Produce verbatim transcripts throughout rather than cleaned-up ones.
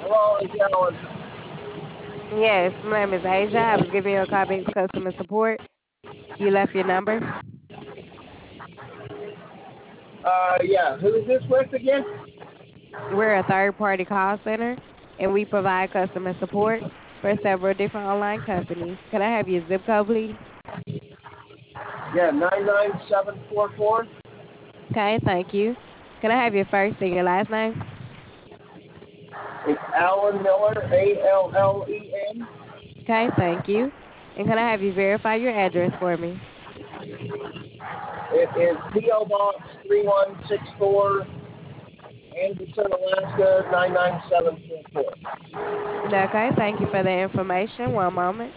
Hello, is Alan. Yes, my name is Asia. I was giving you a call back to customer support. You left your number. Uh, yeah. Who is this with again? We're a third party call center and we provide customer support for several different online companies. Can I have your zip code, please? Yeah, nine nine seven four four. Okay, thank you. Can I have your first and your last name? It's Alan Miller, A L L E N. Okay, thank you. And can I have you verify your address for me? It is P O Box three one six four, Anderson, Alaska nine nine seven four four. Okay, thank you for the information. One moment.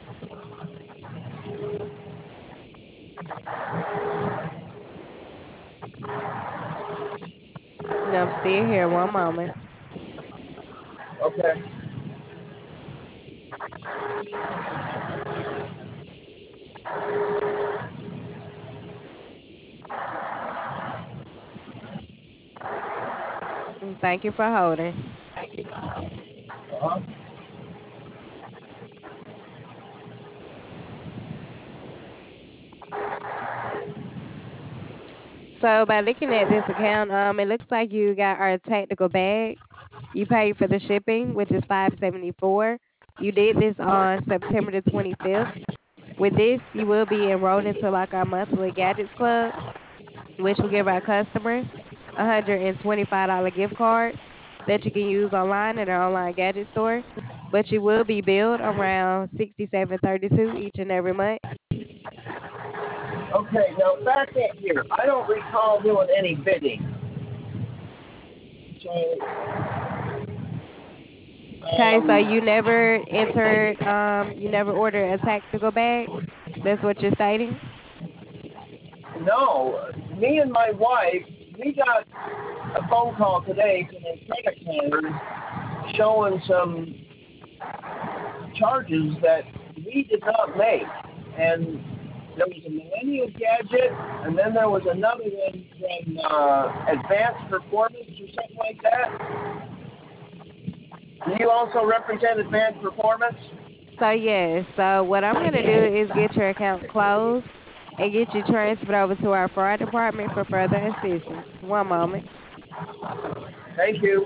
No, I'm still here. One moment. Okay. And thank you for holding. Uh-huh. So by looking at this account, um, it looks like you got our tactical bag. You paid for the shipping, which is five seventy four. You did this on September the twenty fifth. With this, you will be enrolled into like our monthly gadgets club, which will give our customers a hundred and twenty five dollar gift card that you can use online in our online gadget store. But you will be billed around sixty seven thirty two each and every month. Okay, now back in here. I don't recall doing any bidding. So, Okay, so you um, never entered, um, you never ordered a tactical bag. That's what you're stating. no, me and my wife, we got a phone call today from the credit card showing some charges that we did not make. And there was a Millennial Gadget, and then there was another one from uh, Advanced Performance or something like that. Do you also represent Advanced Performance? So yes, so what I'm gonna do is get your account closed and get you transferred over to our fraud department for further assistance. One moment. Thank you.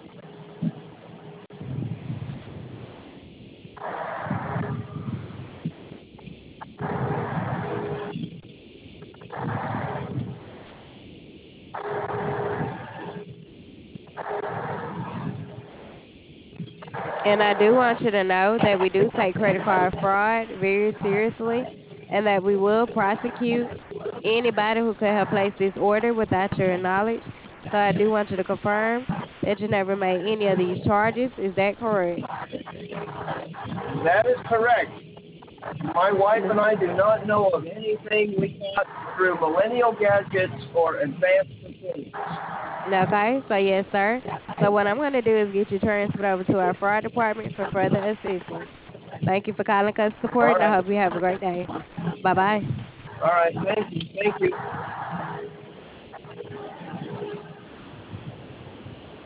And I do want you to know that we do take credit card fraud very seriously and that we will prosecute anybody who could have placed this order without your knowledge. So I do want you to confirm that you never made any of these charges. Is that correct? That is correct. My wife N- and I do not know of anything we got through Millennial Gadgets or Advanced Performance. Okay, so yes, sir. So what I'm going to do is get you transferred over to our fraud department for further assistance. Thank you for calling us support, All and I right. hope you have a great day. Bye bye. All right. Thank you. Thank you.